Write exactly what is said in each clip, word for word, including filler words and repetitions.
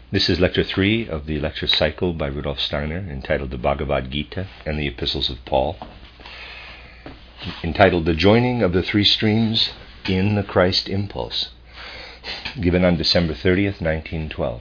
This is Lecture three of the lecture cycle by Rudolf Steiner, entitled The Bhagavad Gita and the Epistles of Paul, entitled The Joining of the Three Streams in the Christ Impulse, given on December thirtieth, nineteen twelve.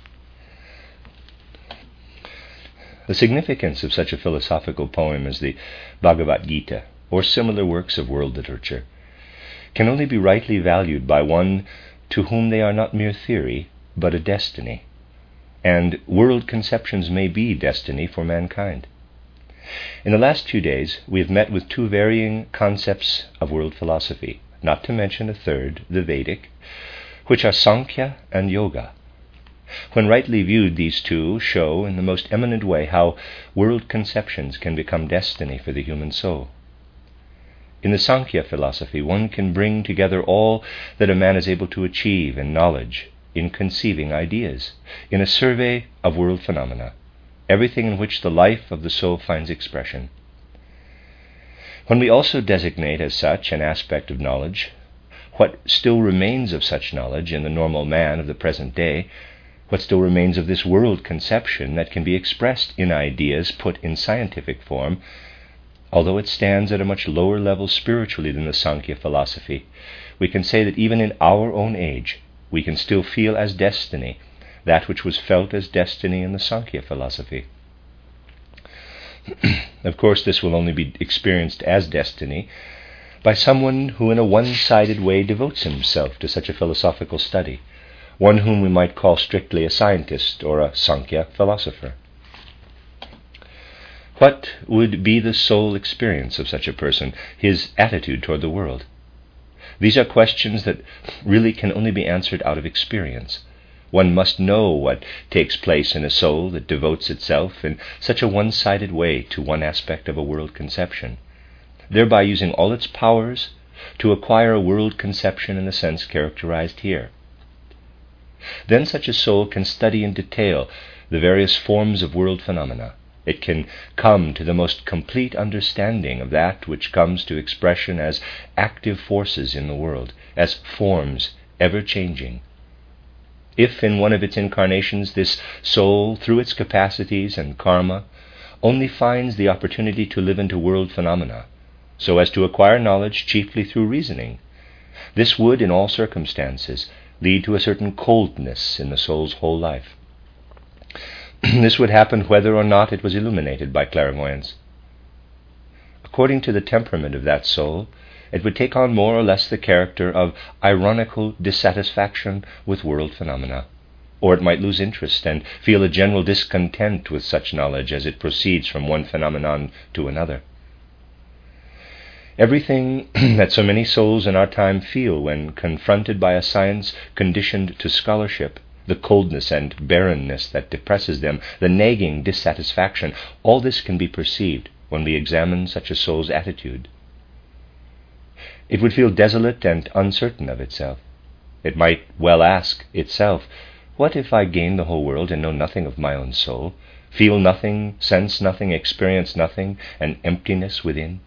The significance of such a philosophical poem as the Bhagavad Gita, or similar works of world literature, can only be rightly valued by one to whom they are not mere theory, but a destiny. And world conceptions may be destiny for mankind. In the last few days, we have met with two varying concepts of world philosophy, not to mention a third, the Vedic, which are Sankhya and Yoga. When rightly viewed, these two show in the most eminent way how world conceptions can become destiny for the human soul. In the Sankhya philosophy, one can bring together all that a man is able to achieve in knowledge, in conceiving ideas, in a survey of world phenomena, everything in which the life of the soul finds expression. When we also designate as such an aspect of knowledge what still remains of such knowledge in the normal man of the present day, what still remains of this world conception that can be expressed in ideas put in scientific form, although it stands at a much lower level spiritually than the Sankhya philosophy, we can say that even in our own age, we can still feel as destiny that which was felt as destiny in the Sankhya philosophy. Of course, this will only be experienced as destiny by someone who in a one-sided way devotes himself to such a philosophical study, one whom we might call strictly a scientist or a Sankhya philosopher. What would be the soul experience of such a person, his attitude toward the world? These are questions that really can only be answered out of experience. One must know what takes place in a soul that devotes itself in such a one-sided way to one aspect of a world conception, thereby using all its powers to acquire a world conception in the sense characterized here. Then such a soul can study in detail the various forms of world phenomena. It can come to the most complete understanding of that which comes to expression as active forces in the world, as forms ever changing. If in one of its incarnations this soul, through its capacities and karma, only finds the opportunity to live into world phenomena, so as to acquire knowledge chiefly through reasoning, this would, in all circumstances, lead to a certain coldness in the soul's whole life. This would happen whether or not it was illuminated by clairvoyance. According to the temperament of that soul, it would take on more or less the character of ironical dissatisfaction with world phenomena, or it might lose interest and feel a general discontent with such knowledge as it proceeds from one phenomenon to another. Everything that so many souls in our time feel when confronted by a science conditioned to scholarship, the coldness and barrenness that depresses them, the nagging dissatisfaction, all this can be perceived when we examine such a soul's attitude. It would feel desolate and uncertain of itself. It might well ask itself, what if I gain the whole world and know nothing of my own soul, feel nothing, sense nothing, experience nothing, an emptiness within?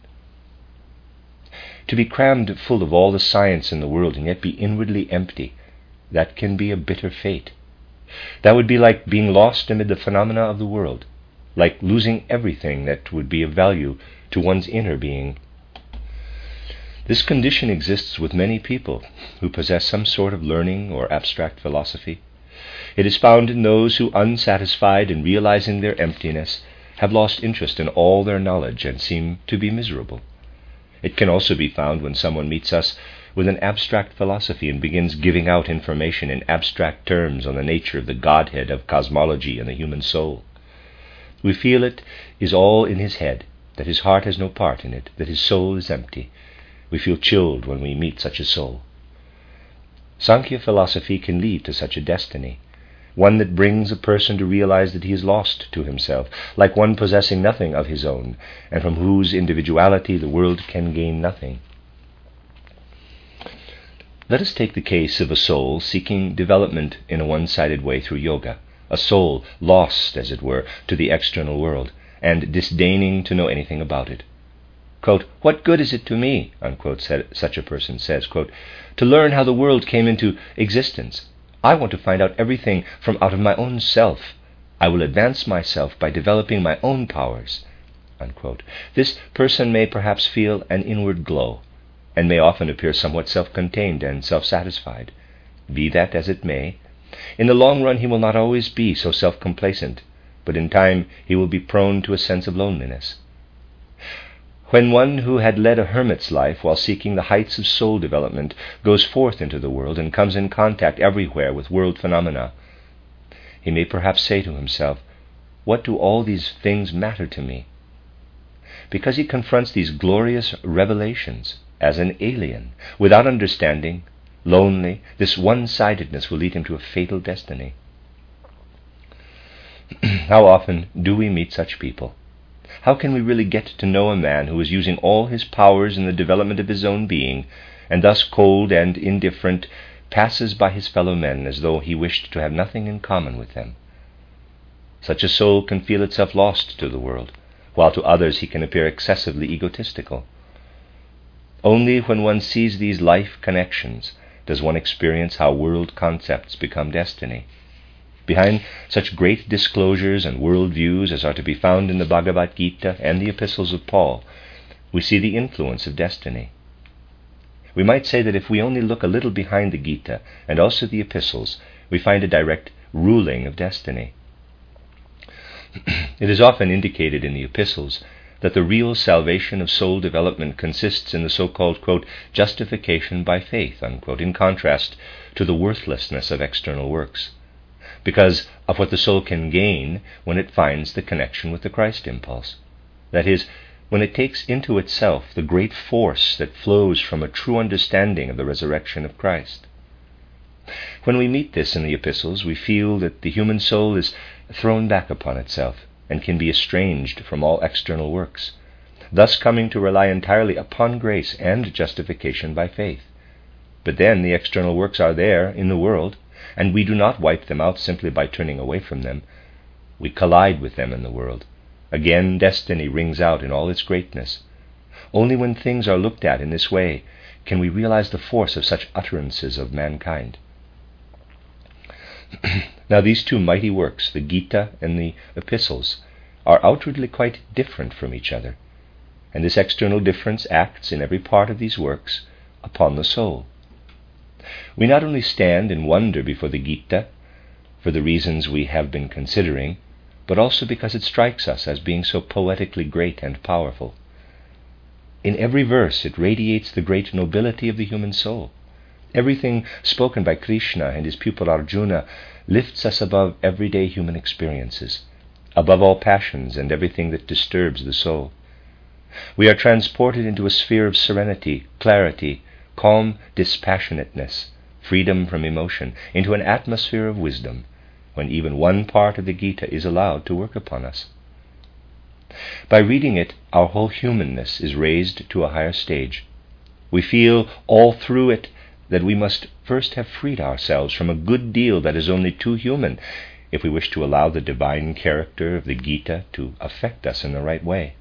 To be crammed full of all the science in the world and yet be inwardly empty, that can be a bitter fate. That would be like being lost amid the phenomena of the world, like losing everything that would be of value to one's inner being. This condition exists with many people who possess some sort of learning or abstract philosophy. It is found in those who, unsatisfied in realizing their emptiness, have lost interest in all their knowledge and seem to be miserable. It can also be found when someone meets us with an abstract philosophy and begins giving out information in abstract terms on the nature of the Godhead, of cosmology and the human soul. We feel it is all in his head, that his heart has no part in it, that his soul is empty. We feel chilled when we meet such a soul. Sankhya philosophy can lead to such a destiny, one that brings a person to realize that he is lost to himself, like one possessing nothing of his own, and from whose individuality the world can gain nothing. Let us take the case of a soul seeking development in a one-sided way through yoga, a soul lost, as it were, to the external world, and disdaining to know anything about it. Quote, "What good is it to me," unquote, said, such a person says, quote, "to learn how the world came into existence? I want to find out everything from out of my own self. I will advance myself by developing my own powers." Unquote. This person may perhaps feel an inward glow, and may often appear somewhat self-contained and self-satisfied. Be that as it may, in the long run he will not always be so self-complacent, but in time he will be prone to a sense of loneliness. When one who had led a hermit's life while seeking the heights of soul development goes forth into the world and comes in contact everywhere with world phenomena, he may perhaps say to himself, "What do all these things matter to me?" Because he confronts these glorious revelations as an alien, without understanding, lonely, this one-sidedness will lead him to a fatal destiny. How often do we meet such people? How can we really get to know a man who is using all his powers in the development of his own being, and thus cold and indifferent, passes by his fellow men as though he wished to have nothing in common with them? Such a soul can feel itself lost to the world, while to others he can appear excessively egotistical. Only when one sees these life connections does one experience how world concepts become destiny. Behind such great disclosures and world views as are to be found in the Bhagavad Gita and the epistles of Paul, we see the influence of destiny. We might say that if we only look a little behind the Gita and also the epistles, we find a direct ruling of destiny. It is often indicated in the epistles that the real salvation of soul development consists in the so-called, quote, justification by faith, unquote, in contrast to the worthlessness of external works, because of what the soul can gain when it finds the connection with the Christ impulse. That is, when it takes into itself the great force that flows from a true understanding of the resurrection of Christ. When we meet this in the epistles, we feel that the human soul is thrown back upon itself and can be estranged from all external works, thus coming to rely entirely upon grace and justification by faith. But then the external works are there in the world, and we do not wipe them out simply by turning away from them. We collide with them in the world. Again, destiny rings out in all its greatness. Only when things are looked at in this way can we realize the force of such utterances of mankind. Now, these two mighty works, the Gita and the epistles, are outwardly quite different from each other, and this external difference acts in every part of these works upon the soul. We not only stand in wonder before the Gita for the reasons we have been considering, but also because it strikes us as being so poetically great and powerful. In every verse it radiates the great nobility of the human soul. Everything spoken by Krishna and his pupil Arjuna lifts us above everyday human experiences, above all passions and everything that disturbs the soul. We are transported into a sphere of serenity, clarity, calm dispassionateness, freedom from emotion, into an atmosphere of wisdom, when even one part of the Gita is allowed to work upon us. By reading it, our whole humanness is raised to a higher stage. We feel all through it that we must first have freed ourselves from a good deal that is only too human, if we wish to allow the divine character of the Gita to affect us in the right way.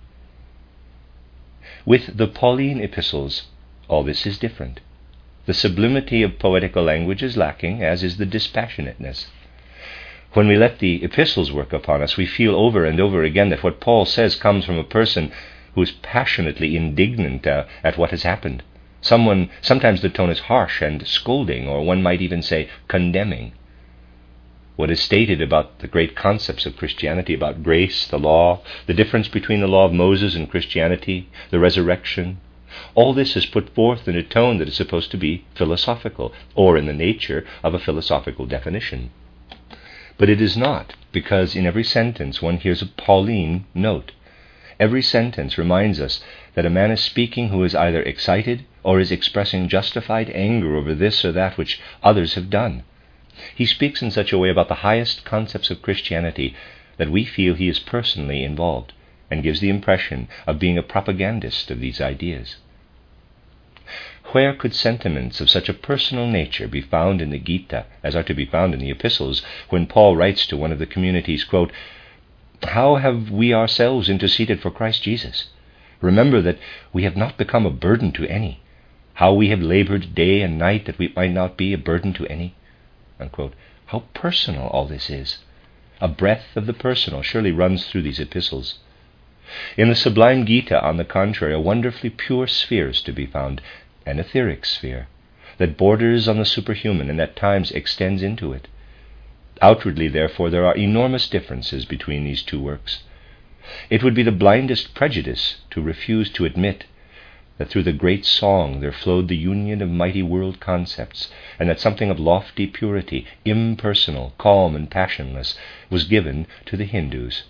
With the Pauline epistles, all this is different. The sublimity of poetical language is lacking, as is the dispassionateness. When we let the epistles work upon us, we feel over and over again that what Paul says comes from a person who is passionately indignant uh, at what has happened. Someone, sometimes the tone is harsh and scolding, or one might even say condemning. What is stated about the great concepts of Christianity, about grace, the law, the difference between the law of Moses and Christianity, the resurrection, all this is put forth in a tone that is supposed to be philosophical, or in the nature of a philosophical definition. But it is not, because in every sentence one hears a Pauline note. Every sentence reminds us that a man is speaking who is either excited or is expressing justified anger over this or that which others have done. He speaks in such a way about the highest concepts of Christianity that we feel he is personally involved, and gives the impression of being a propagandist of these ideas. Where could sentiments of such a personal nature be found in the Gita as are to be found in the epistles, when Paul writes to one of the communities, quote, "How have we ourselves interceded for Christ Jesus? Remember that we have not become a burden to any. How we have labored day and night that we might not be a burden to any." Unquote. How personal all this is. A breath of the personal surely runs through these epistles. In the sublime Gita, on the contrary, a wonderfully pure sphere is to be found, an etheric sphere, that borders on the superhuman and at times extends into it. Outwardly, therefore, there are enormous differences between these two works. It would be the blindest prejudice to refuse to admit that through the great song there flowed the union of mighty world concepts, and that something of lofty purity, impersonal, calm, and passionless, was given to the Hindus.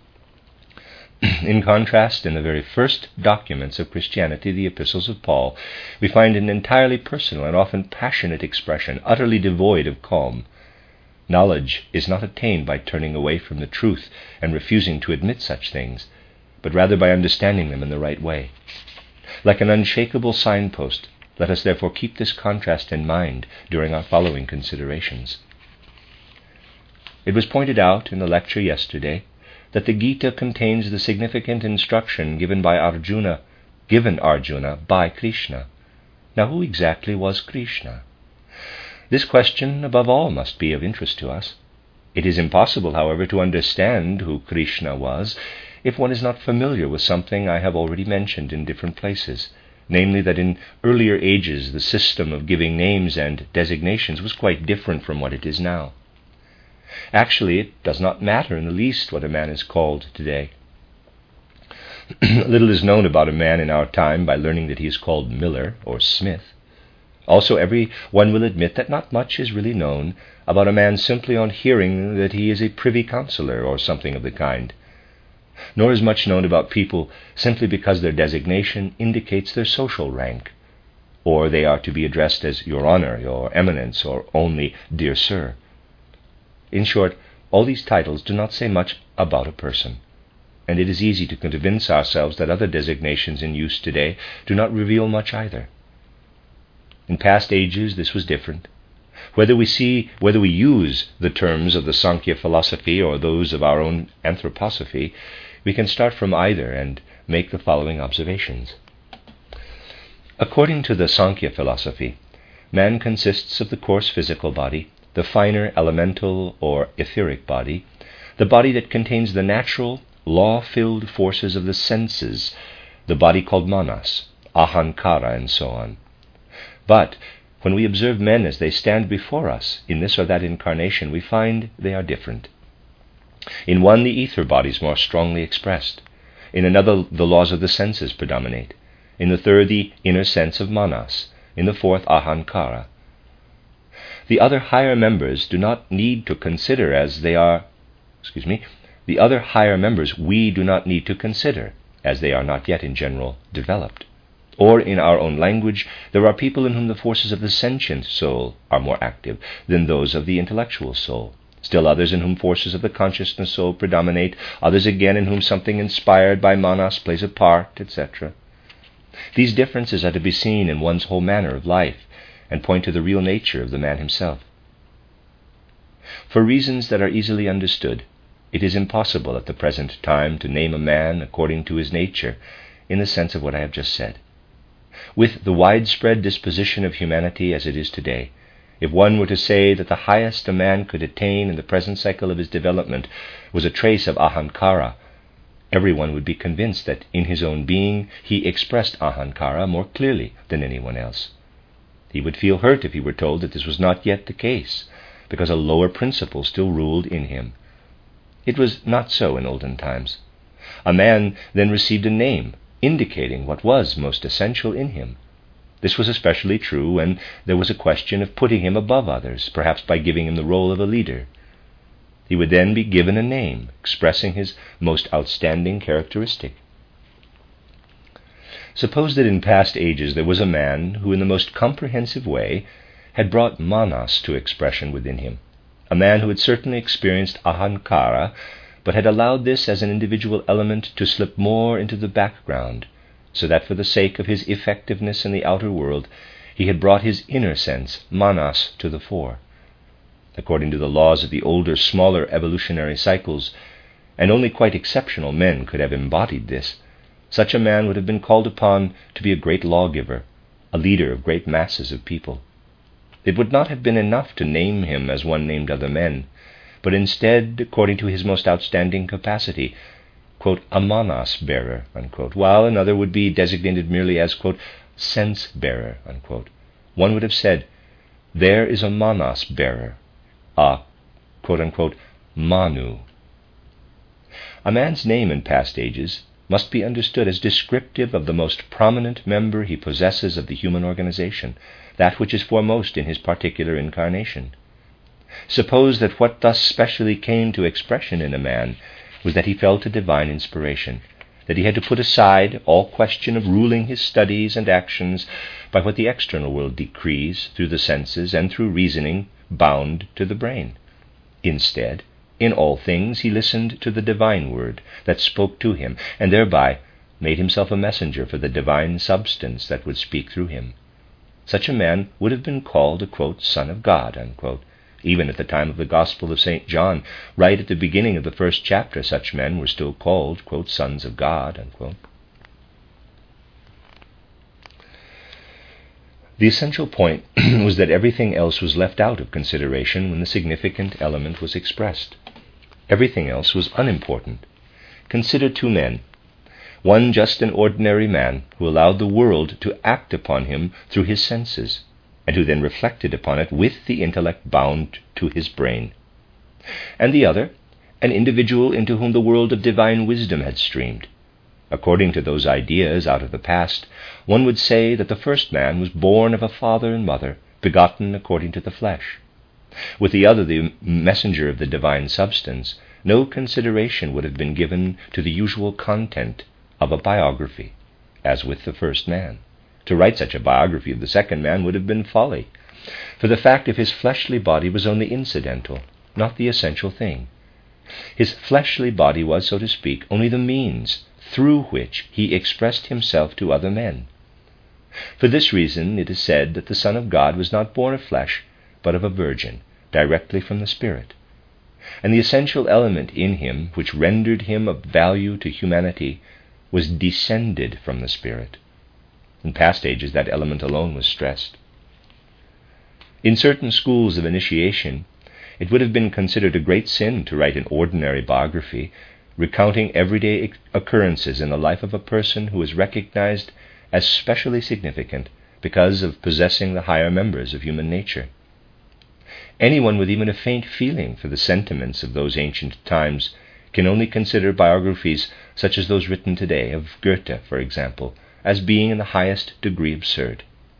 In contrast, in the very first documents of Christianity, the epistles of Paul, we find an entirely personal and often passionate expression, utterly devoid of calm. Knowledge is not attained by turning away from the truth and refusing to admit such things, but rather by understanding them in the right way. Like an unshakable signpost, let us therefore keep this contrast in mind during our following considerations. It was pointed out in the lecture yesterday that the Gita contains the significant instruction given by Arjuna, given Arjuna by Krishna. Now, who exactly was Krishna? This question, above all, must be of interest to us. It is impossible, however, to understand who Krishna was if one is not familiar with something I have already mentioned in different places, namely that in earlier ages the system of giving names and designations was quite different from what it is now. Actually, it does not matter in the least what a man is called today. Little is known about a man in our time by learning that he is called Miller or Smith. Also, every one will admit that not much is really known about a man simply on hearing that he is a privy councillor or something of the kind. Nor is much known about people simply because their designation indicates their social rank, or they are to be addressed as Your Honour, Your Eminence, or only Dear Sir. In short, all these titles do not say much about a person, and it is easy to convince ourselves that other designations in use today do not reveal much either. In past ages this was different. Whether we see, whether we use the terms of the Sankhya philosophy or those of our own anthroposophy, we can start from either and make the following observations. According to the Sankhya philosophy, man consists of the coarse physical body, the finer elemental or etheric body, the body that contains the natural, law-filled forces of the senses, the body called manas, ahankara, and so on. But when we observe men as they stand before us in this or that incarnation, we find they are different. In one, the ether body is more strongly expressed. In another, the laws of the senses predominate. In the third, the inner sense of manas. In the fourth, ahankara. The other higher members do not need to consider as they are, excuse me, the other higher members we do not need to consider, as they are not yet in general developed. Or, in our own language, there are people in whom the forces of the sentient soul are more active than those of the intellectual soul. Still others in whom forces of the consciousness soul predominate, others again in whom something inspired by manas plays a part, et cetera. These differences are to be seen in one's whole manner of life, and point to the real nature of the man himself. For reasons that are easily understood, it is impossible at the present time to name a man according to his nature, in the sense of what I have just said. With the widespread disposition of humanity as it is today, if one were to say that the highest a man could attain in the present cycle of his development was a trace of ahankara, everyone would be convinced that in his own being he expressed ahankara more clearly than anyone else. He would feel hurt if he were told that this was not yet the case, because a lower principle still ruled in him. It was not so in olden times. A man then received a name, indicating what was most essential in him. This was especially true when there was a question of putting him above others, perhaps by giving him the role of a leader. He would then be given a name, expressing his most outstanding characteristic. Suppose that in past ages there was a man who in the most comprehensive way had brought manas to expression within him, a man who had certainly experienced ahankara, but had allowed this as an individual element to slip more into the background, so that for the sake of his effectiveness in the outer world, he had brought his inner sense, manas, to the fore. According to the laws of the older, smaller evolutionary cycles, and only quite exceptional men could have embodied this, such a man would have been called upon to be a great lawgiver, a leader of great masses of people. it would not have been enough to name him as one named other men, but instead, according to his most outstanding capacity, quote, a manas-bearer, unquote, while another would be designated merely as, quote, sense-bearer, unquote. One would have said, there is a manas-bearer, a, quote-unquote, manu. A man's name in past ages must be understood as descriptive of the most prominent member he possesses of the human organization, that which is foremost in his particular incarnation. Suppose that what thus specially came to expression in a man was that he felt a divine inspiration, that he had to put aside all question of ruling his studies and actions by what the external world decrees through the senses and through reasoning bound to the brain. Instead, in all things he listened to the divine word that spoke to him, and thereby made himself a messenger for the divine substance that would speak through him. Such a man would have been called a, quote, Son of God, unquote. Even at the time of the Gospel of Saint John, right at the beginning of the first chapter, such men were still called, quote, sons of God, unquote. The essential point was that everything else was left out of consideration when the significant element was expressed. Everything else was unimportant. Consider two men, one just an ordinary man who allowed the world to act upon him through his senses, and who then reflected upon it with the intellect bound to his brain, and the other, an individual into whom the world of divine wisdom had streamed. According to those ideas out of the past, one would say that the first man was born of a father and mother, begotten according to the flesh. With the other, the messenger of the divine substance, no consideration would have been given to the usual content of a biography, as with the first man. To write such a biography of the second man would have been folly, for the fact of his fleshly body was only incidental, not the essential thing. His fleshly body was, so to speak, only the means through which he expressed himself to other men. For this reason it is said that the Son of God was not born of flesh, but of a virgin, directly from the Spirit. And the essential element in him, which rendered him of value to humanity, was descended from the Spirit. In past ages, that element alone was stressed. In certain schools of initiation, it would have been considered a great sin to write an ordinary biography, recounting everyday occurrences in the life of a person who is recognized as specially significant because of possessing the higher members of human nature. Anyone with even a faint feeling for the sentiments of those ancient times can only consider biographies such as those written today, of Goethe, for example, as being in the highest degree absurd.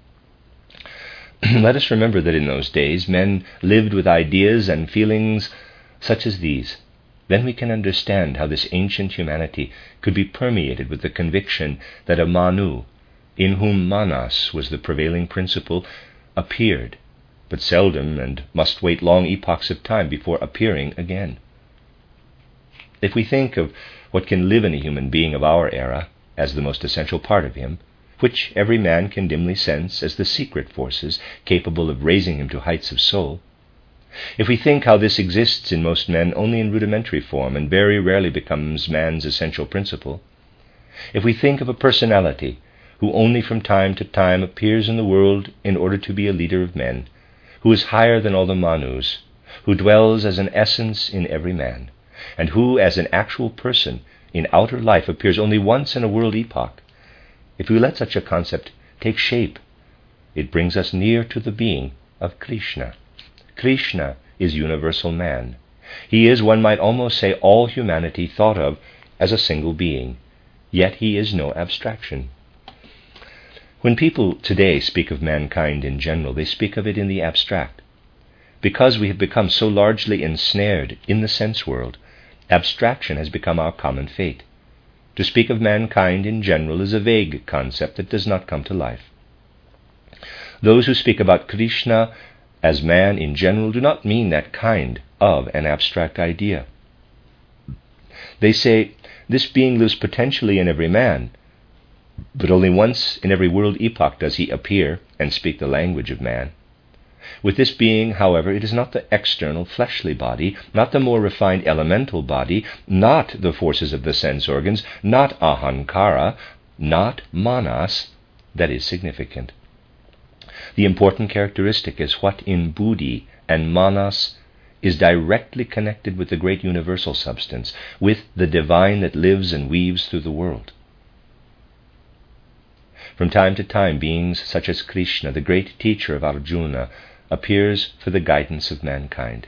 Let us remember that in those days men lived with ideas and feelings such as these. Then we can understand how this ancient humanity could be permeated with the conviction that a Manu, in whom Manas was the prevailing principle, appeared, but seldom and must wait long epochs of time before appearing again. If we think of what can live in a human being of our era as the most essential part of him, which every man can dimly sense as the secret forces capable of raising him to heights of soul, if we think how this exists in most men only in rudimentary form and very rarely becomes man's essential principle, if we think of a personality who only from time to time appears in the world in order to be a leader of men, who is higher than all the Manus, who dwells as an essence in every man, and who as an actual person in outer life appears only once in a world epoch, if we let such a concept take shape, it brings us near to the being of Krishna. Krishna is universal man. He is, one might almost say, all humanity thought of as a single being, yet he is no abstraction. When people today speak of mankind in general, they speak of it in the abstract. Because we have become so largely ensnared in the sense world, abstraction has become our common fate. To speak of mankind in general is a vague concept that does not come to life. Those who speak about Krishna as man in general do not mean that kind of an abstract idea. They say, this being lives potentially in every man, but only once in every world epoch does he appear and speak the language of man. With this being, however, it is not the external fleshly body, not the more refined elemental body, not the forces of the sense organs, not ahankara, not manas, that is significant. The important characteristic is what in Buddhi and Manas is directly connected with the great universal substance, with the divine that lives and weaves through the world. From time to time, beings such as Krishna, the great teacher of Arjuna, appears for the guidance of mankind.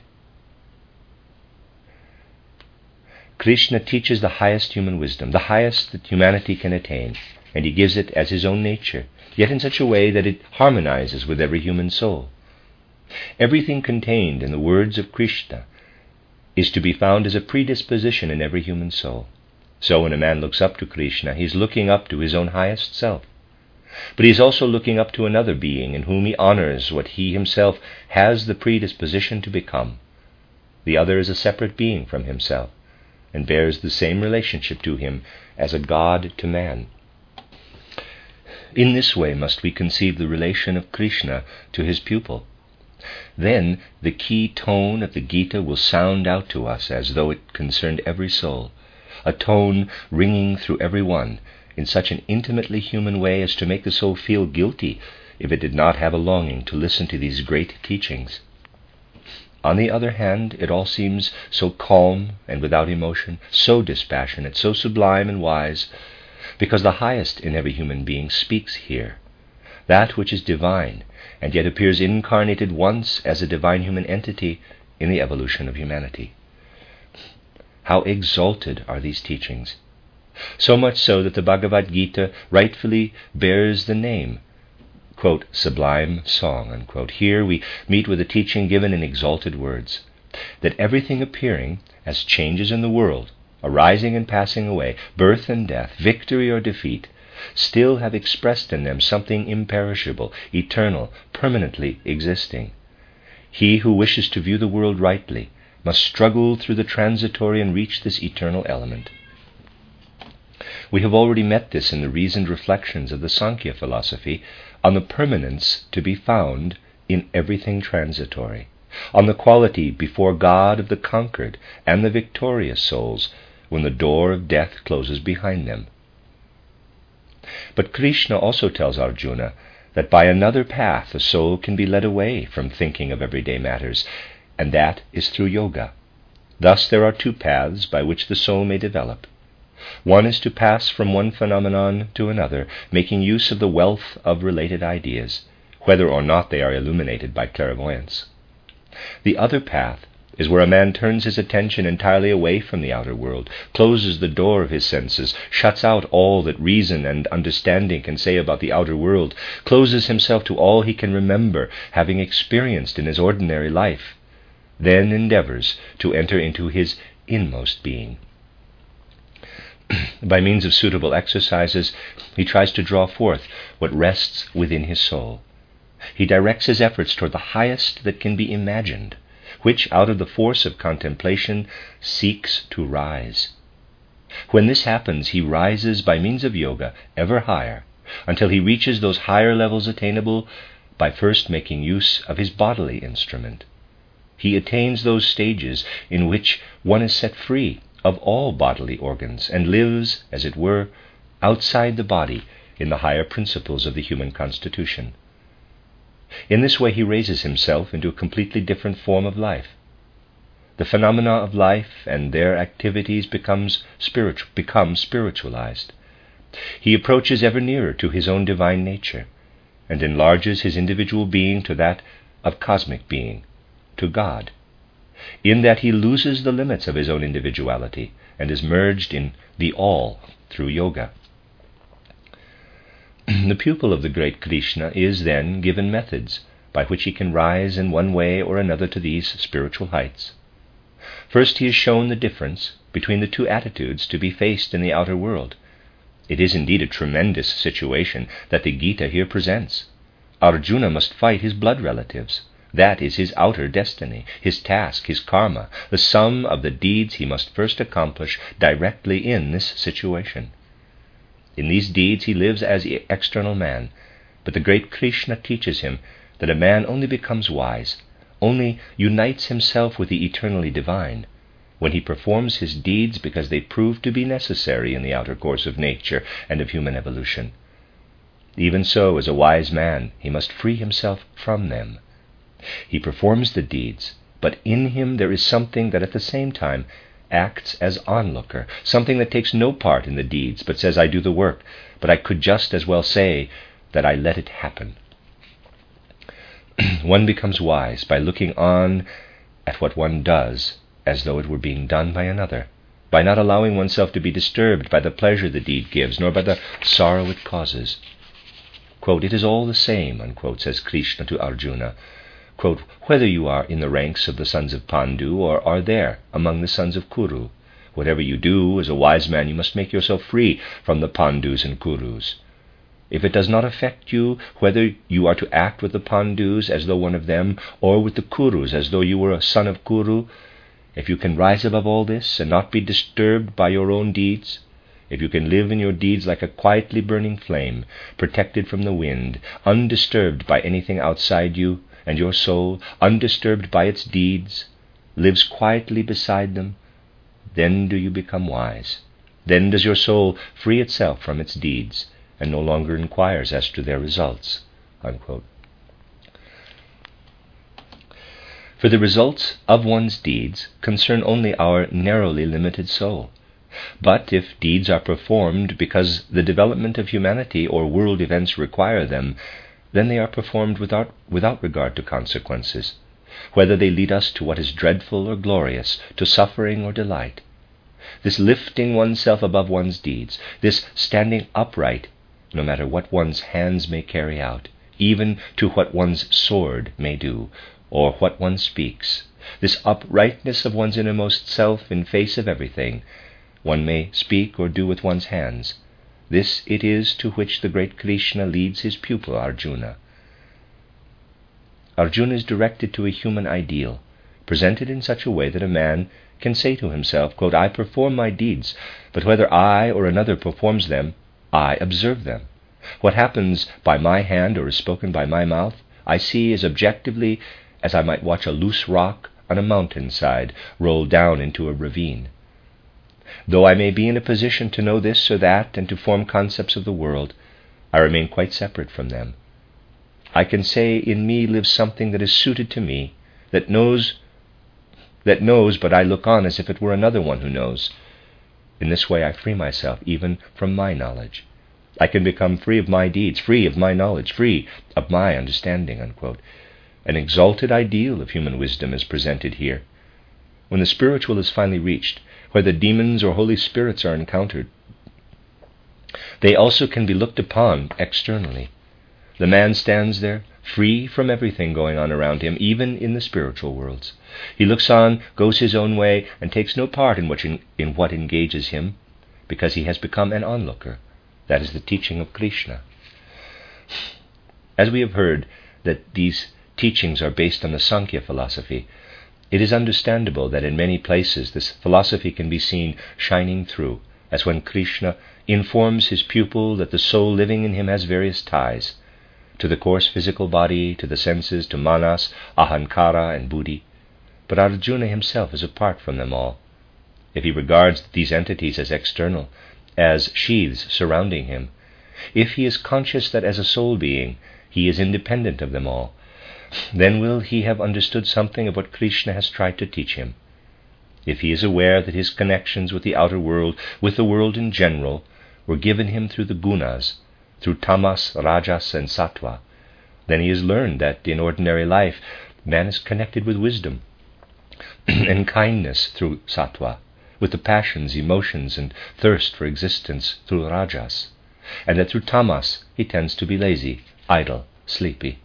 Krishna teaches the highest human wisdom, the highest that humanity can attain, and he gives it as his own nature, yet in such a way that it harmonizes with every human soul. Everything contained in the words of Krishna is to be found as a predisposition in every human soul. So when a man looks up to Krishna, he is looking up to his own highest self. But he is also looking up to another being in whom he honors what he himself has the predisposition to become. The other is a separate being from himself, and bears the same relationship to him as a god to man. In this way must we conceive the relation of Krishna to his pupil. Then the key tone of the Gita will sound out to us as though it concerned every soul, a tone ringing through every one in such an intimately human way as to make the soul feel guilty if it did not have a longing to listen to these great teachings. On the other hand, it all seems so calm and without emotion, so dispassionate, so sublime and wise, because the highest in every human being speaks here, that which is divine, and yet appears incarnated once as a divine human entity in the evolution of humanity. How exalted are these teachings! So much so that the Bhagavad Gita rightfully bears the name, quote, sublime song, unquote. Here we meet with a teaching given in exalted words, that everything appearing as changes in the world, arising and passing away, birth and death, victory or defeat, still have expressed in them something imperishable, eternal, permanently existing. He who wishes to view the world rightly must struggle through the transitory and reach this eternal element. We have already met this in the reasoned reflections of the Sankhya philosophy on the permanence to be found in everything transitory, on the quality before God of the conquered and the victorious souls when the door of death closes behind them. But Krishna also tells Arjuna that by another path a soul can be led away from thinking of everyday matters, and that is through yoga. Thus there are two paths by which the soul may develop. One is to pass from one phenomenon to another, making use of the wealth of related ideas, whether or not they are illuminated by clairvoyance. The other path is where a man turns his attention entirely away from the outer world, closes the door of his senses, shuts out all that reason and understanding can say about the outer world, closes himself to all he can remember having experienced in his ordinary life, then endeavors to enter into his inmost being. By means of suitable exercises, he tries to draw forth what rests within his soul. He directs his efforts toward the highest that can be imagined, which, out of the force of contemplation, seeks to rise. When this happens, he rises by means of yoga ever higher, until he reaches those higher levels attainable by first making use of his bodily instrument. He attains those stages in which one is set free of all bodily organs and lives, as it were, outside the body in the higher principles of the human constitution. In this way he raises himself into a completely different form of life. The phenomena of life and their activities becomes spiritual, become spiritualized. He approaches ever nearer to his own divine nature, and enlarges his individual being to that of cosmic being, to God, in that he loses the limits of his own individuality and is merged in the all through yoga. The pupil of the great Krishna is then given methods by which he can rise in one way or another to these spiritual heights. First, he is shown the difference between the two attitudes to be faced in the outer world. It is indeed a tremendous situation that the Gita here presents. Arjuna must fight his blood relatives. That is his outer destiny, his task, his karma, the sum of the deeds he must first accomplish directly in this situation. In these deeds he lives as an external man, but the great Krishna teaches him that a man only becomes wise, only unites himself with the eternally divine, when he performs his deeds because they prove to be necessary in the outer course of nature and of human evolution. Even so, as a wise man, he must free himself from them. He performs the deeds, but in him there is something that at the same time acts as onlooker, something that takes no part in the deeds, but says, I do the work, but I could just as well say that I let it happen. One becomes wise by looking on at what one does as though it were being done by another, by not allowing oneself to be disturbed by the pleasure the deed gives, nor by the sorrow it causes. Quote, it is all the same, unquote, says Krishna to Arjuna, quote, whether you are in the ranks of the sons of Pandu or are there among the sons of Kuru. Whatever you do, as a wise man, you must make yourself free from the Pandus and Kurus. If it does not affect you whether you are to act with the Pandus as though one of them, or with the Kurus as though you were a son of Kuru, if you can rise above all this and not be disturbed by your own deeds, if you can live in your deeds like a quietly burning flame, protected from the wind, undisturbed by anything outside you, and your soul, undisturbed by its deeds, lives quietly beside them, then do you become wise. Then does your soul free itself from its deeds, and no longer inquires as to their results. Unquote. For the results of one's deeds concern only our narrowly limited soul. But if deeds are performed because the development of humanity or world events require them, then they are performed without, without regard to consequences, whether they lead us to what is dreadful or glorious, to suffering or delight. This lifting oneself above one's deeds, this standing upright, no matter what one's hands may carry out, even to what one's sword may do, or what one speaks, this uprightness of one's innermost self in face of everything one may speak or do with one's hands, this it is to which the great Krishna leads his pupil Arjuna. Arjuna is directed to a human ideal, presented in such a way that a man can say to himself, quote, I perform my deeds, but whether I or another performs them, I observe them. What happens by my hand or is spoken by my mouth, I see as objectively as I might watch a loose rock on a mountainside roll down into a ravine. Though I may be in a position to know this or that and to form concepts of the world, I remain quite separate from them. I can say in me lives something that is suited to me, that knows, that knows, but I look on as if it were another one who knows. In this way I free myself even from my knowledge. I can become free of my deeds, free of my knowledge, free of my understanding, unquote. An exalted ideal of human wisdom is presented here. When the spiritual is finally reached, where the demons or holy spirits are encountered, they also can be looked upon externally. The man stands there, free from everything going on around him, even in the spiritual worlds. He looks on, goes his own way, and takes no part in what, in, in what engages him, because he has become an onlooker. That is the teaching of Krishna. As we have heard that these teachings are based on the Sankhya philosophy, it is understandable that in many places this philosophy can be seen shining through, as when Krishna informs his pupil that the soul living in him has various ties, to the coarse physical body, to the senses, to manas, ahankara, and buddhi. But Arjuna himself is apart from them all. If he regards these entities as external, as sheaths surrounding him, if he is conscious that as a soul being he is independent of them all, then will he have understood something of what Krishna has tried to teach him. If he is aware that his connections with the outer world, with the world in general, were given him through the gunas, through tamas, rajas, and sattva, then he has learned that in ordinary life man is connected with wisdom and kindness through sattva, with the passions, emotions, and thirst for existence through rajas, and that through tamas he tends to be lazy, idle, sleepy.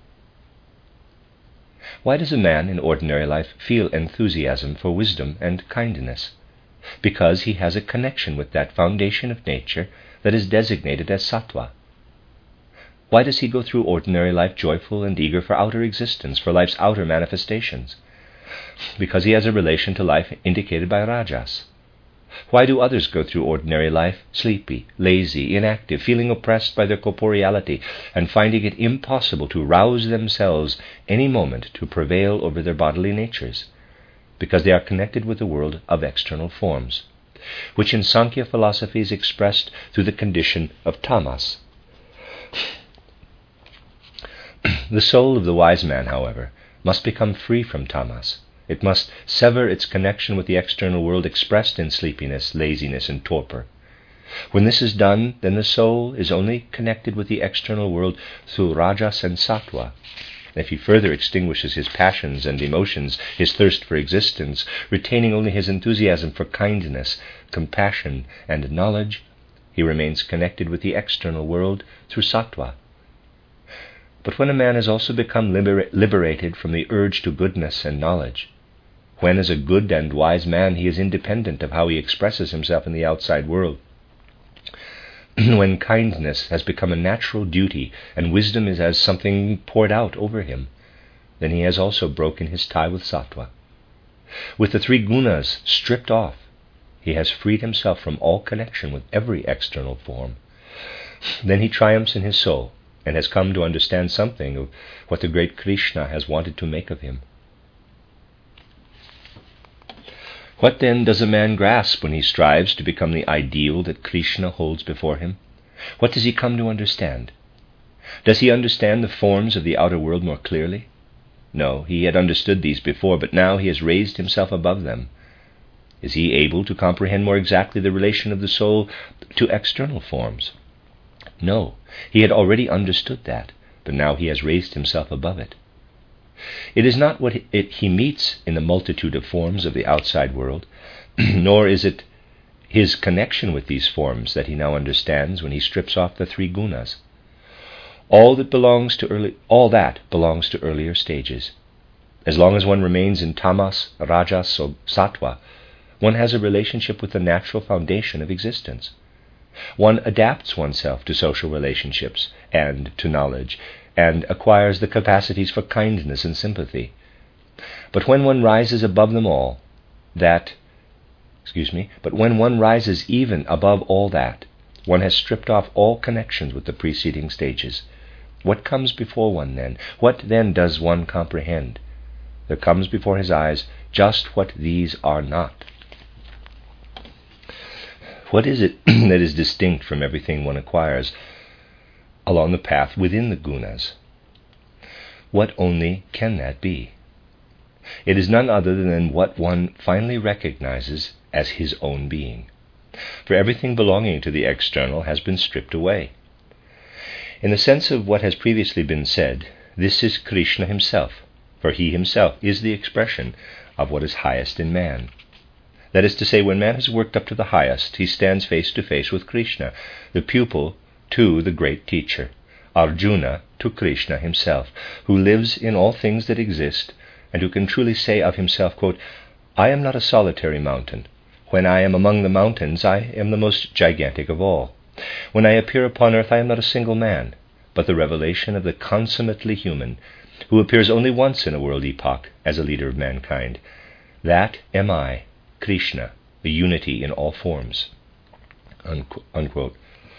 Why does a man in ordinary life feel enthusiasm for wisdom and kindness? Because he has a connection with that foundation of nature that is designated as sattva. Why does he go through ordinary life joyful and eager for outer existence, for life's outer manifestations? Because he has a relation to life indicated by rajas. Why do others go through ordinary life sleepy, lazy, inactive, feeling oppressed by their corporeality, and finding it impossible to rouse themselves any moment to prevail over their bodily natures? Because they are connected with the world of external forms, which in Sankhya philosophy is expressed through the condition of tamas. The soul of the wise man, however, must become free from tamas. It must sever its connection with the external world expressed in sleepiness, laziness, and torpor. When this is done, then the soul is only connected with the external world through rajas and sattva. If he further extinguishes his passions and emotions, his thirst for existence, retaining only his enthusiasm for kindness, compassion, and knowledge, he remains connected with the external world through sattva. But when a man has also become liber- liberated from the urge to goodness and knowledge, when as a good and wise man he is independent of how he expresses himself in the outside world, when kindness has become a natural duty and wisdom is as something poured out over him, then he has also broken his tie with sattva. With the three gunas stripped off, he has freed himself from all connection with every external form. Then he triumphs in his soul and has come to understand something of what the great Krishna has wanted to make of him. What then does a man grasp when he strives to become the ideal that Krishna holds before him? What does he come to understand? Does he understand the forms of the outer world more clearly? No, he had understood these before, but now he has raised himself above them. Is he able to comprehend more exactly the relation of the soul to external forms? No, he had already understood that, but now he has raised himself above it. It is not what it he meets in the multitude of forms of the outside world, nor is it his connection with these forms that he now understands when he strips off the three gunas. All that belongs to early, all that belongs to earlier stages. As long as one remains in tamas, rajas, or sattva, one has a relationship with the natural foundation of existence. One adapts oneself to social relationships and to knowledge, and acquires the capacities for kindness and sympathy. But when one rises above them all, that, excuse me, but when one rises even above all that, one has stripped off all connections with the preceding stages. What comes before one then? What then does one comprehend? There comes before his eyes just what these are not. What is it that is distinct from everything one acquires along the path within the gunas? What only can that be? It is none other than what one finally recognizes as his own being. For everything belonging to the external has been stripped away. In the sense of what has previously been said, this is Krishna himself, for he himself is the expression of what is highest in man. That is to say, when man has worked up to the highest, he stands face to face with Krishna, the pupil to the great teacher, Arjuna to Krishna himself, who lives in all things that exist, and who can truly say of himself, quote, "I am not a solitary mountain. When I am among the mountains, I am the most gigantic of all. When I appear upon earth, I am not a single man, but the revelation of the consummately human, who appears only once in a world epoch as a leader of mankind. That am I, Krishna, the unity in all forms." Unquote.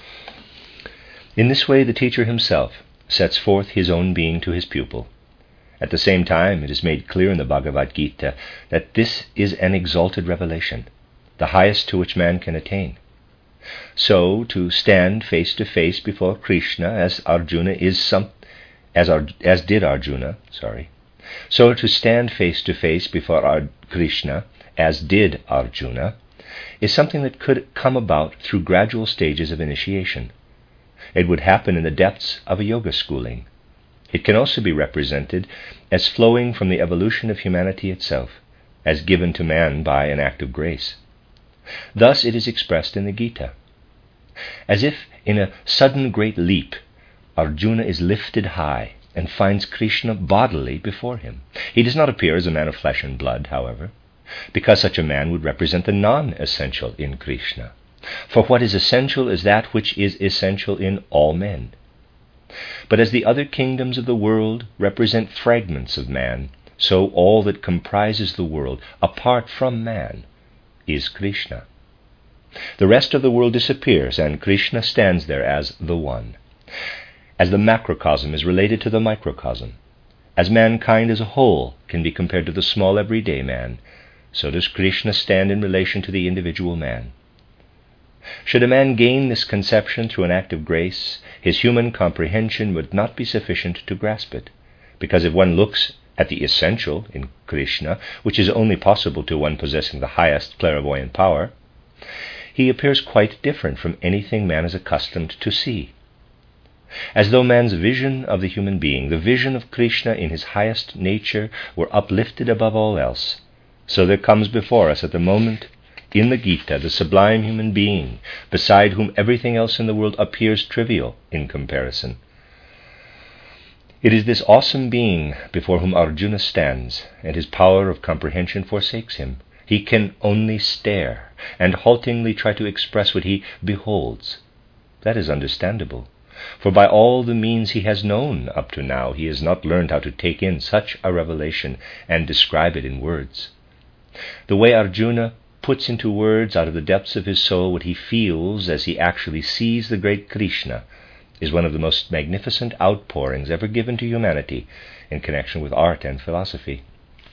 In this way, the teacher himself sets forth his own being to his pupil. At the same time, it is made clear in the Bhagavad Gita that this is an exalted revelation, the highest to which man can attain. So, to stand face to face before Krishna as Arjuna is some, as Ar, as did Arjuna, sorry. So to stand face to face before Ar, Krishna as did Arjuna is something that could come about through gradual stages of initiation. It would happen in the depths of a yoga schooling. It can also be represented as flowing from the evolution of humanity itself, as given to man by an act of grace. Thus it is expressed in the Gita. As if in a sudden great leap, Arjuna is lifted high and finds Krishna bodily before him. He does not appear as a man of flesh and blood, however, because such a man would represent the non-essential in Krishna. For what is essential is that which is essential in all men. But as the other kingdoms of the world represent fragments of man, so all that comprises the world, apart from man, is Krishna. The rest of the world disappears, and Krishna stands there as the One. As the macrocosm is related to the microcosm, as mankind as a whole can be compared to the small everyday man, so does Krishna stand in relation to the individual man. Should a man gain this conception through an act of grace, his human comprehension would not be sufficient to grasp it, because if one looks at the essential in Krishna, which is only possible to one possessing the highest clairvoyant power, he appears quite different from anything man is accustomed to see. As though man's vision of the human being, the vision of Krishna in his highest nature, were uplifted above all else, so there comes before us at the moment in the Gita the sublime human being, beside whom everything else in the world appears trivial in comparison. It is this awesome being before whom Arjuna stands, and his power of comprehension forsakes him. He can only stare and haltingly try to express what he beholds. That is understandable, for by all the means he has known up to now, he has not learned how to take in such a revelation and describe it in words. The way Arjuna puts into words out of the depths of his soul what he feels as he actually sees the great Krishna is one of the most magnificent outpourings ever given to humanity in connection with art and philosophy.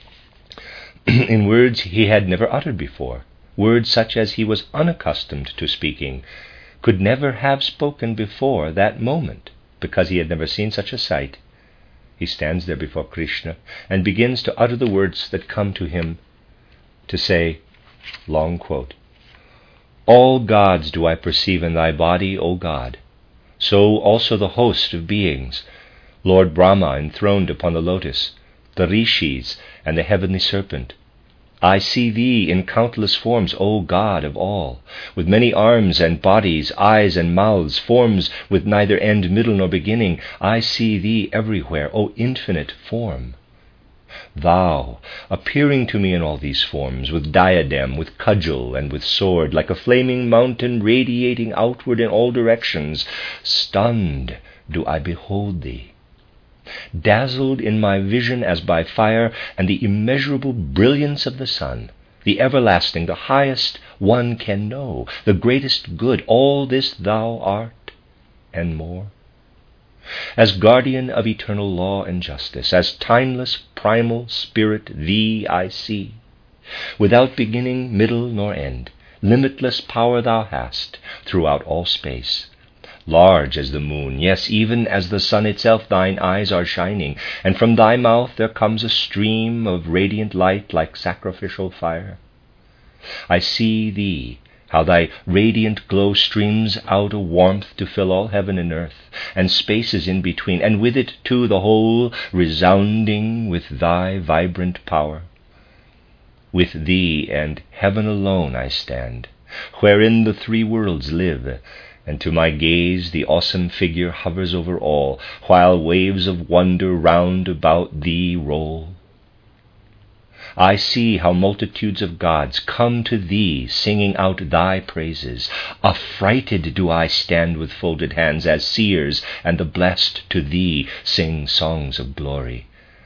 In words he had never uttered before, words such as he was unaccustomed to speaking, could never have spoken before that moment, because he had never seen such a sight. He stands there before Krishna and begins to utter the words that come to him, to say, long quote, "All gods do I perceive in thy body, O God, so also the host of beings, Lord Brahma enthroned upon the lotus, the rishis and the heavenly serpent. I see thee in countless forms, O God of all, with many arms and bodies, eyes and mouths, forms with neither end, middle, nor beginning. I see thee everywhere, O infinite form. Thou, appearing to me in all these forms, with diadem, with cudgel, and with sword, like a flaming mountain radiating outward in all directions, stunned do I behold thee. Dazzled in my vision as by fire and the immeasurable brilliance of the sun, the everlasting, the highest one can know, the greatest good, all this thou art, and more. As guardian of eternal law and justice, as timeless primal spirit, thee I see. Without beginning, middle, nor end, limitless power thou hast throughout all space. Large as the moon, yes, even as the sun itself, thine eyes are shining, and from thy mouth there comes a stream of radiant light like sacrificial fire. I see thee, how thy radiant glow streams out a warmth to fill all heaven and earth, and spaces in between, and with it too the whole resounding with thy vibrant power. With thee and heaven alone I stand, wherein the three worlds live, and to my gaze the awesome figure hovers over all, while waves of wonder round about thee roll. I see how multitudes of gods come to thee, singing out thy praises. Affrighted do I stand with folded hands, as seers and the blessed to thee sing songs of glory.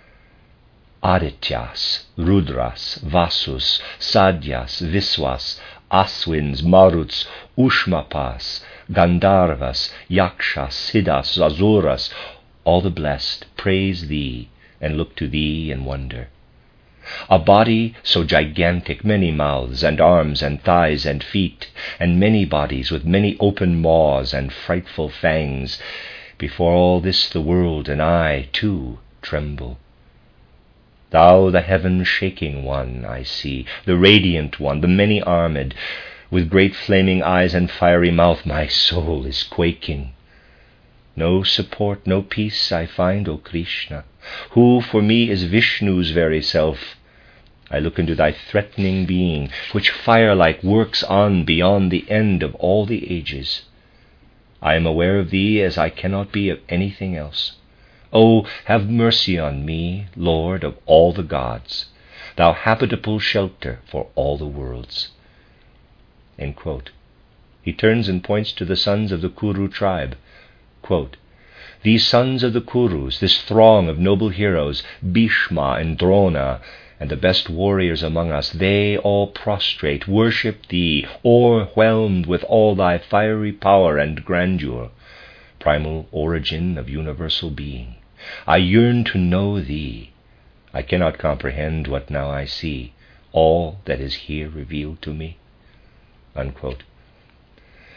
Adityas, Rudras, Vasus, Sadyas, Viswas, Aswins, Maruts, Ushmapas, Gandharvas, Yakshas, Siddhas, Asuras, all the blessed praise thee and look to thee in wonder. A body so gigantic, many mouths and arms and thighs and feet, and many bodies with many open maws and frightful fangs. Before all this the world and I, too, tremble. Thou, the heaven-shaking one, I see, the radiant one, the many-armed, with great flaming eyes and fiery mouth, my soul is quaking. No support, no peace I find, O Krishna, who for me is Vishnu's very self. I look into thy threatening being, which fire-like works on beyond the end of all the ages. I am aware of thee as I cannot be of anything else. O have mercy on me, Lord of all the gods, thou habitable shelter for all the worlds." End quote. He turns and points to the sons of the Kuru tribe. Quote, "These sons of the Kurus, this throng of noble heroes, Bhishma and Drona, and the best warriors among us, they all prostrate, worship thee, o'erwhelmed with all thy fiery power and grandeur, primal origin of universal being. I yearn to know thee. I cannot comprehend what now I see, all that is here revealed to me." Unquote.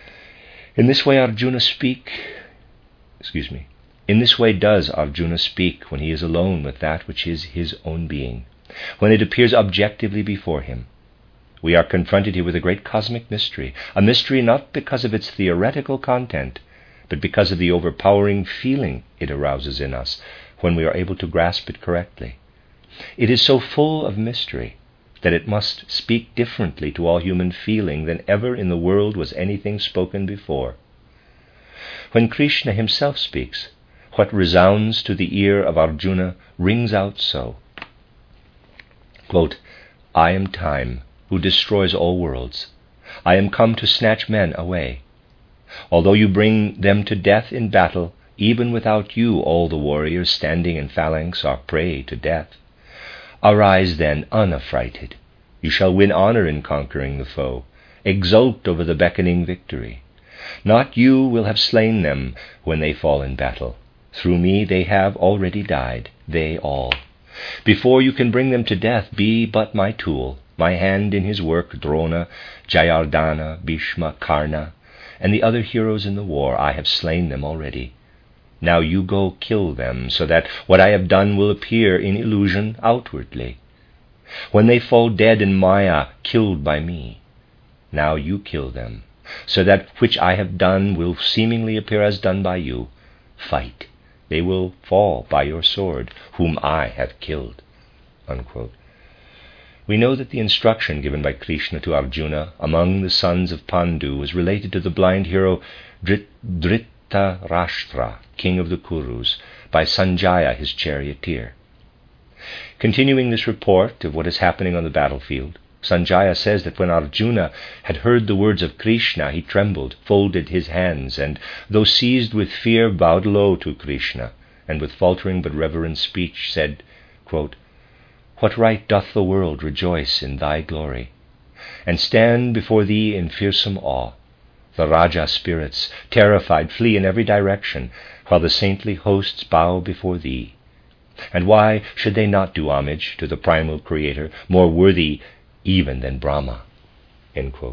In this way Arjuna speak, excuse me, in this way does Arjuna speak when he is alone with that which is his own being, when it appears objectively before him. We are confronted here with a great cosmic mystery, a mystery not because of its theoretical content, but because of the overpowering feeling it arouses in us when we are able to grasp it correctly. It is so full of mystery that it must speak differently to all human feeling than ever in the world was anything spoken before. When Krishna himself speaks, what resounds to the ear of Arjuna rings out so. Quote, I am time, who destroys all worlds. I am come to snatch men away. Although you bring them to death in battle, even without you all the warriors standing in phalanx are prey to death. Arise then unaffrighted. You shall win honor in conquering the foe. Exult over the beckoning victory. Not you will have slain them when they fall in battle. Through me they have already died, they all. Before you can bring them to death, be but my tool, my hand in his work, Drona, Jayardhana, Bhishma, Karna, and the other heroes in the war. I have slain them already. Now you go kill them, so that what I have done will appear in illusion outwardly. When they fall dead in Maya, killed by me, now you kill them, so that which I have done will seemingly appear as done by you. Fight. They will fall by your sword, whom I have killed. Unquote. We know that the instruction given by Krishna to Arjuna among the sons of Pandu was related to the blind hero Drit- Dhritarashtra, king of the Kurus, by Sanjaya, his charioteer. Continuing this report of what is happening on the battlefield, Sanjaya says that when Arjuna had heard the words of Krishna, he trembled, folded his hands, and, though seized with fear, bowed low to Krishna, and with faltering but reverent speech said, quote, What right doth the world rejoice in thy glory, and stand before thee in fearsome awe? The Raja spirits, terrified, flee in every direction, while the saintly hosts bow before thee. And why should they not do homage to the primal Creator, more worthy even than Brahma? End quote.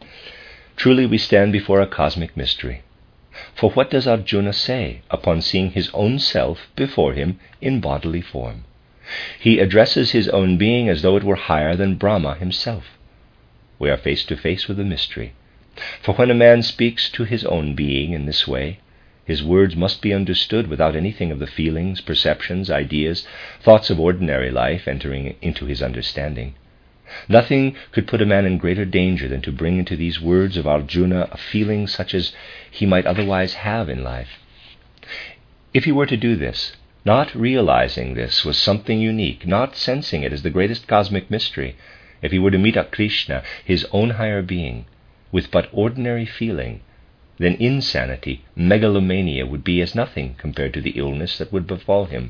Truly we stand before a cosmic mystery. For what does Arjuna say upon seeing his own self before him in bodily form? He addresses his own being as though it were higher than Brahma himself. We are face to face with a mystery. For when a man speaks to his own being in this way, his words must be understood without anything of the feelings, perceptions, ideas, thoughts of ordinary life entering into his understanding. Nothing could put a man in greater danger than to bring into these words of Arjuna a feeling such as he might otherwise have in life. If he were to do this, not realizing this was something unique, not sensing it as the greatest cosmic mystery, if he were to meet a Krishna, his own higher being, with but ordinary feeling, then insanity, megalomania, would be as nothing compared to the illness that would befall him.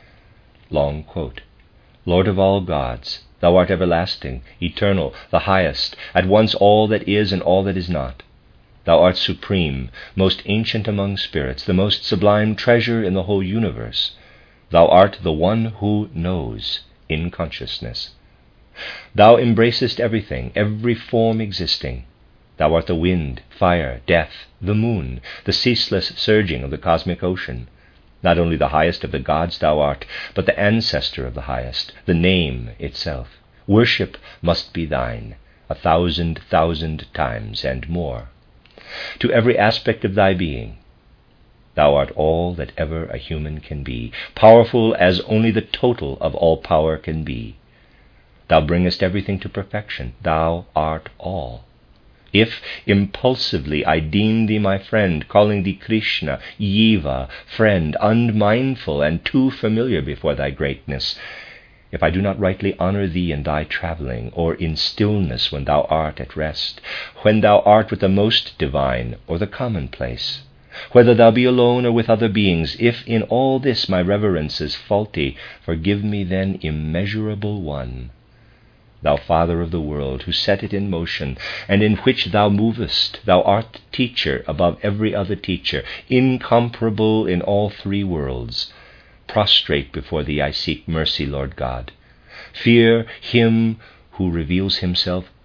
Long quote. Lord of all gods, thou art everlasting, eternal, the highest, at once all that is and all that is not. Thou art supreme, most ancient among spirits, the most sublime treasure in the whole universe. Thou art the one who knows in consciousness. Thou embracest everything, every form existing. Thou art the wind, fire, death, the moon, the ceaseless surging of the cosmic ocean. Not only the highest of the gods thou art, but the ancestor of the highest, the name itself. Worship must be thine, a thousand thousand times and more. To every aspect of thy being, thou art all that ever a human can be, powerful as only the total of all power can be. Thou bringest everything to perfection. Thou art all. If impulsively I deem thee my friend, calling thee Krishna, Jiva, friend, unmindful and too familiar before thy greatness, if I do not rightly honor thee in thy travelling, or in stillness when thou art at rest, when thou art with the most divine or the commonplace, whether thou be alone or with other beings, if in all this my reverence is faulty, forgive me then, immeasurable one. Thou Father of the world, who set it in motion, and in which thou movest, thou art teacher above every other teacher, incomparable in all three worlds. Prostrate before thee I seek mercy, Lord God. Fear him who reveals himself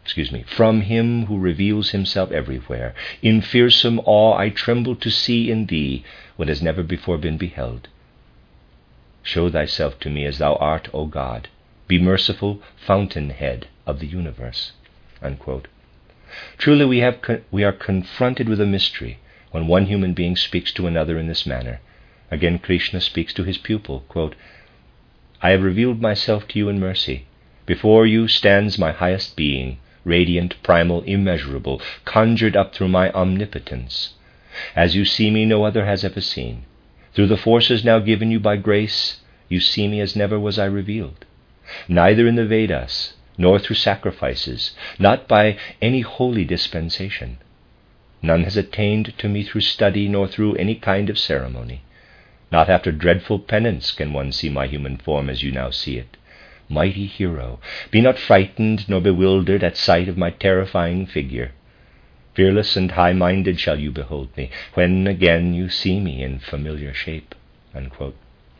excuse me, from him who reveals himself everywhere. In fearsome awe I tremble to see in thee what has never before been beheld. Show thyself to me as thou art, O God. Be merciful, fountainhead of the universe." Unquote. Truly we, have con- we are confronted with a mystery when one human being speaks to another in this manner. Again, Krishna speaks to his pupil, quote, "I have revealed myself to you in mercy. Before you stands my highest being, radiant, primal, immeasurable, conjured up through my omnipotence. As you see me, no other has ever seen. Through the forces now given you by grace, you see me as never was I revealed. Neither in the Vedas, nor through sacrifices, not by any holy dispensation. None has attained to me through study, nor through any kind of ceremony. Not after dreadful penance can one see my human form as you now see it. Mighty hero, be not frightened nor bewildered at sight of my terrifying figure. Fearless and high-minded shall you behold me, when again you see me in familiar shape." Unquote.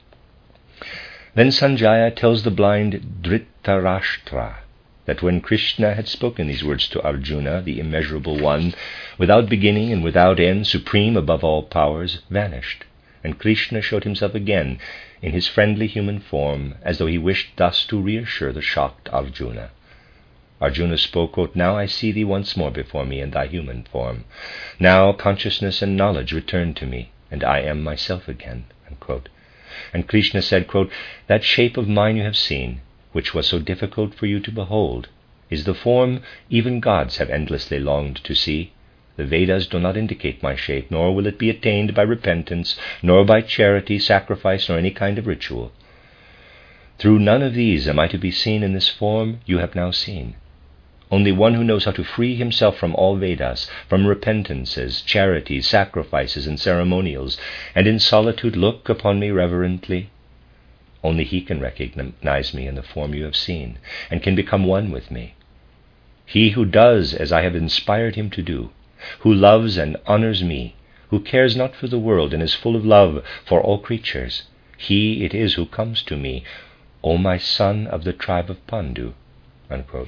Then Sanjaya tells the blind Dhritarashtra that when Krishna had spoken these words to Arjuna, the immeasurable one, without beginning and without end, supreme above all powers, vanished, and Krishna showed himself again in his friendly human form, as though he wished thus to reassure the shocked Arjuna. Arjuna spoke, quote, "Now I see thee once more before me in thy human form. Now consciousness and knowledge return to me, and I am myself again." Unquote. And Krishna said, quote, "That shape of mine you have seen, which was so difficult for you to behold, is the form even gods have endlessly longed to see. The Vedas do not indicate my shape, nor will it be attained by repentance, nor by charity, sacrifice, nor any kind of ritual. Through none of these am I to be seen in this form you have now seen. Only one who knows how to free himself from all Vedas, from repentances, charities, sacrifices, and ceremonials, and in solitude look upon me reverently, only he can recognize me in the form you have seen, and can become one with me. He who does as I have inspired him to do, who loves and honors me, who cares not for the world and is full of love for all creatures, he it is who comes to me, O my son of the tribe of Pandu." Unquote.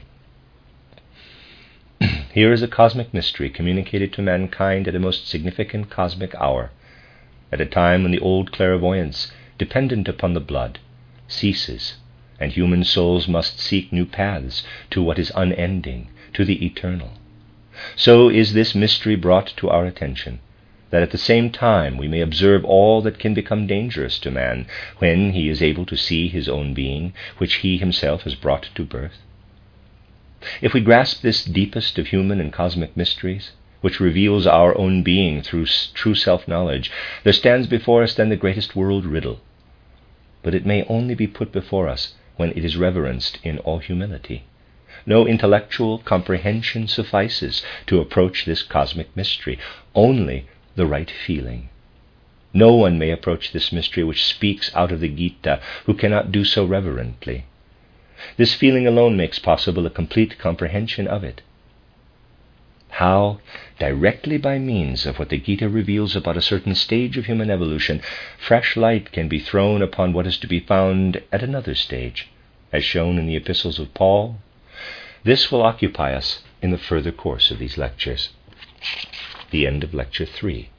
Here is a cosmic mystery communicated to mankind at a most significant cosmic hour, at a time when the old clairvoyance, dependent upon the blood, ceases, and human souls must seek new paths to what is unending, to the eternal. So is this mystery brought to our attention, that at the same time we may observe all that can become dangerous to man when he is able to see his own being, which he himself has brought to birth. If we grasp this deepest of human and cosmic mysteries, which reveals our own being through true self-knowledge, there stands before us then the greatest world riddle. But it may only be put before us when it is reverenced in all humility. No intellectual comprehension suffices to approach this cosmic mystery, only the right feeling. No one may approach this mystery which speaks out of the Gita who cannot do so reverently. This feeling alone makes possible a complete comprehension of it. How? Directly by means of what the Gita reveals about a certain stage of human evolution, fresh light can be thrown upon what is to be found at another stage, as shown in the epistles of Paul. This will occupy us in the further course of these lectures. The end of Lecture three.